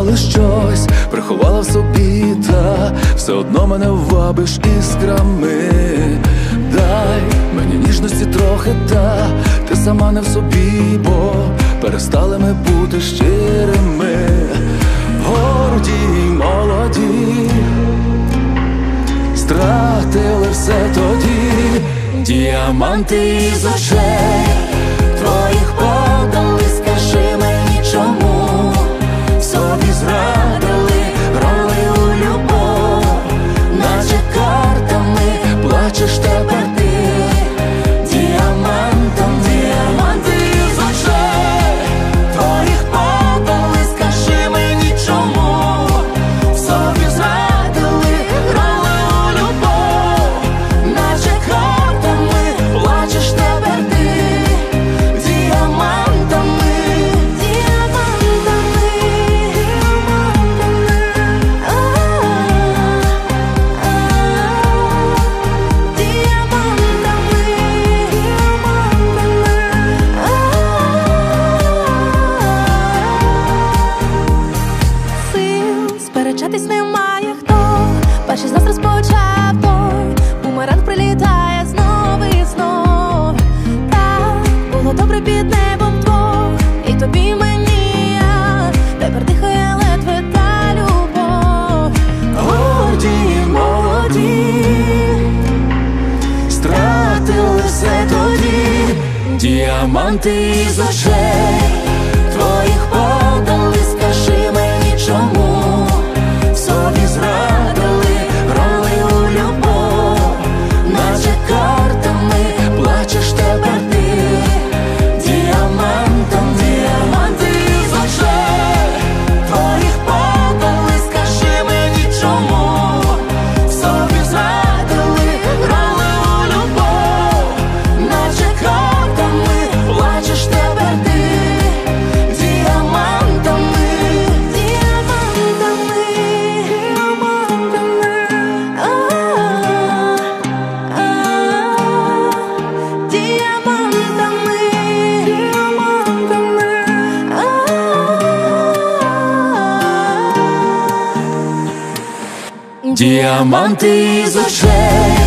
сховали щось, приховала в собі, та все одно мене вабиш іскрами. Дай мені ніжності трохи, та ти сама не в собі, бо перестали ми бути щирими. Горді й молоді, стратили все тоді. Діаманти із очей твоїх падали, скажи мені чому в собі зрадили, грали у любов, наче картами плачеш тепер ти. Діамантом, діаманти із очей твоїх падали, скажи мені чому в собі зрадили, грали у любов, наче картами плачеш тепер ти. Діамантами, діамантами, Сил сперечатись немає хто, перший з нас розпочав той. Бумеранг прилітає знов і знов. Так було добре під небом двох, і тобі мені, а тепер дихає ледве та любов. Горді й молоді, стратили все тоді. Діаманти із очей твоїх падали, скажи мені чому в собі зрадили, грали у любов, наче картами плачеш тепер ти. Діамантом, діаманти із очей твоїх падали, скажи мені чому в собі зрадили, грали у любов, наче картами плачеш тепер ти. Діамантами, Діамантами, діаманти із очей